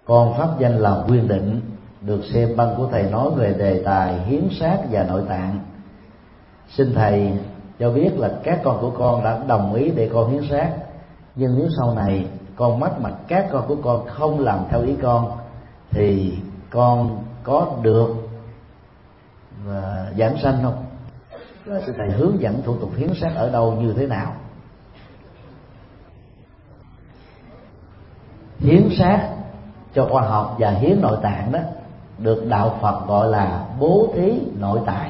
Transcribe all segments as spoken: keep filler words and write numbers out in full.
con pháp danh là Quyền Định, được xem băng của thầy nói về đề tài hiến xác và nội tạng. Xin thầy cho biết là các con của con đã đồng ý để con hiến xác, nhưng nếu sau này con mắc mà các con của con không làm theo ý con thì con có được và giảng sanh không? Xin thầy hướng dẫn thủ tục hiến xác ở đâu, như thế nào? Hiến xác cho khoa học và hiến nội tạng đó được đạo Phật gọi là bố thí nội tạng.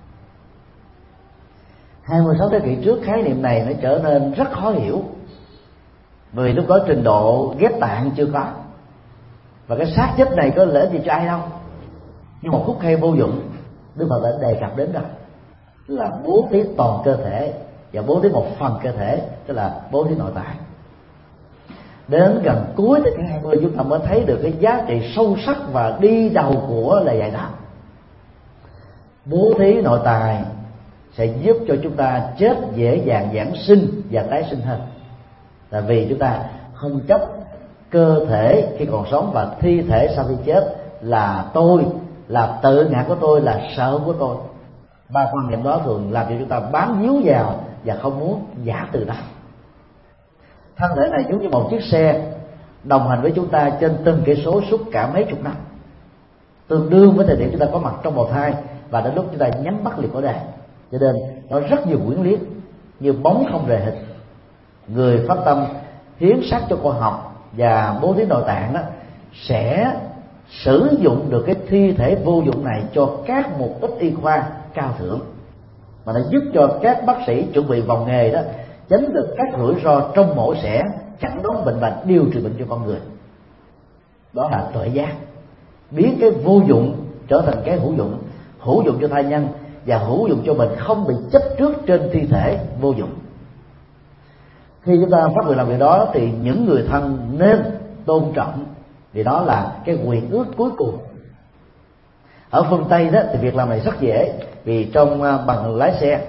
hai mươi sáu thế kỷ trước, khái niệm này nó trở nên rất khó hiểu, vì lúc đó trình độ ghép tạng chưa có, và cái xác chết này có lợi gì cho ai đâu. Nhưng một phút hay vô dụng, Đức Phật đã đề cập đến đó là bố thí toàn cơ thể và bố thí một phần cơ thể, tức là bố thí nội tạng. Đến gần cuối thế kỷ hai mươi, chúng ta mới thấy được cái giá trị sâu sắc và đi đầu của lời dạy đạo. Bố thí nội tạng sẽ giúp cho chúng ta chết dễ dàng giảng sinh và tái sinh hơn, là vì chúng ta không chấp cơ thể khi còn sống và thi thể sau khi chết là tôi, là tự ngã của tôi, là sở hữu của tôi. Ba quan niệm đó thường làm cho chúng ta bám víu vào và không muốn giả từ đó. Thân thể này giống như một chiếc xe đồng hành với chúng ta trên từng cây số suốt cả mấy chục năm, tương đương với thời điểm chúng ta có mặt trong bào thai và đến lúc chúng ta nhắm mắt liệt cõi đời. Cho nên nó rất nhiều quyển liếc như bóng không rời hình. Người phát tâm hiến xác cho khoa học và bố thí nội tạng đó sẽ sử dụng được cái thi thể vô dụng này cho các mục đích y khoa cao thượng, mà nó giúp cho các bác sĩ chuẩn bị vào nghề đó tránh được các rủi ro trong mổ xẻ, chẩn đoán bệnh bệnh, điều trị bệnh cho con người. Đó là tuệ giác, biến cái vô dụng trở thành cái hữu dụng, hữu dụng cho thai nhân và hữu dụng cho mình, không bị chấp trước trên thi thể vô dụng. Khi chúng ta phát nguyện làm việc đó thì những người thân nên tôn trọng, vì đó là cái nguyện ước cuối cùng. Ở phương Tây đó thì việc làm này rất dễ, vì trong bằng lái xe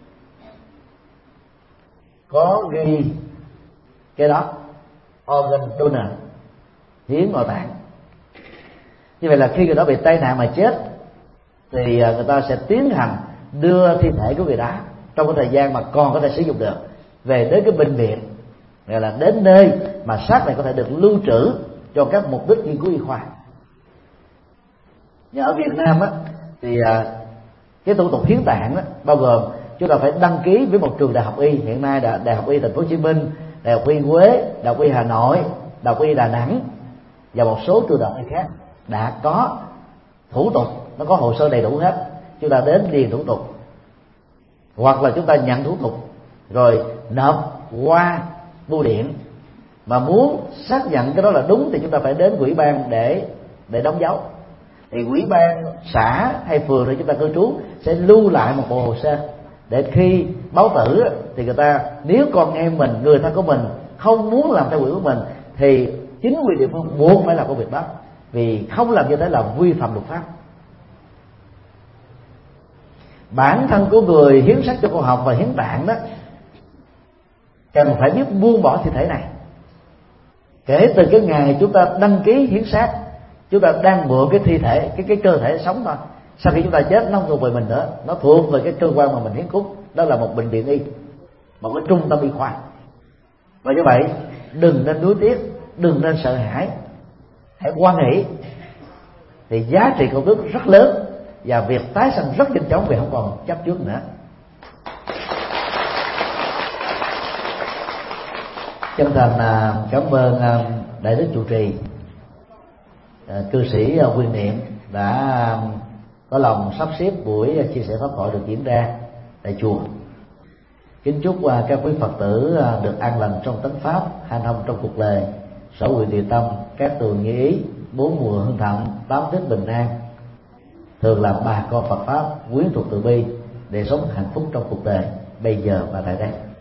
có ghi cái đó, organ donor, hiến nội tạng. Như vậy là khi người đó bị tai nạn mà chết thì người ta sẽ tiến hành đưa thi thể của người đó trong cái thời gian mà còn có thể sử dụng được về đến cái bệnh viện, gọi là đến nơi mà xác này có thể được lưu trữ cho các mục đích nghiên cứu y khoa. Nhưng ở Việt Nam á thì cái thủ tục hiến tạng á, bao gồm chúng ta phải đăng ký với một trường đại học y. Hiện nay là Đại học Y Thành phố Hồ Chí Minh, Đại học Y Huế, Đại học Y Hà Nội, Đại học Y Đà Nẵng và một số trường đại học khác đã có thủ tục, nó có hồ sơ đầy đủ hết. Chúng ta đến điền thủ tục, hoặc là chúng ta nhận thủ tục rồi nộp qua bưu điện. Mà muốn xác nhận cái đó là đúng thì chúng ta phải đến ủy ban để để đóng dấu. Thì ủy ban xã hay phường thì chúng ta cư trú sẽ lưu lại một bộ hồ sơ, để khi báo tử thì người ta, nếu con em mình, người thân của mình không muốn làm theo nguyện của mình thì chính quyền địa phương buộc phải làm công việc đó, vì không làm như thế là vi phạm luật pháp. Bản thân của người hiến xác cho khoa học và hiến tạng đó cần phải biết buông bỏ thi thể này. Kể từ cái ngày chúng ta đăng ký hiến xác, chúng ta đang mượn cái thi thể, cái cái cơ thể sống thôi. Sau khi chúng ta chết nó không thuộc về mình nữa, nó thuộc về cái cơ quan mà mình hiến cốt. Đó là một bệnh viện y, một cái trung tâm y khoa. Và như vậy đừng nên nuối tiếc, đừng nên sợ hãi, hãy hoan hỷ, thì giá trị công đức rất lớn và việc tái sanh rất nhanh chóng vì không còn chấp trước nữa. Chân thành cảm ơn đại đức trụ trì, cư sĩ Quyền Niệm đã có lòng sắp xếp buổi chia sẻ pháp thoại được diễn ra tại chùa. Kính chúc các quý Phật tử được an lành trong tánh pháp, hanh thông trong cuộc đời, sở nguyện địa tâm, các tường như ý, bốn mùa hương thạnh, tám tết bình an, thường là bà con Phật pháp quyến thuộc từ bi để sống hạnh phúc trong cuộc đời bây giờ và tại đây.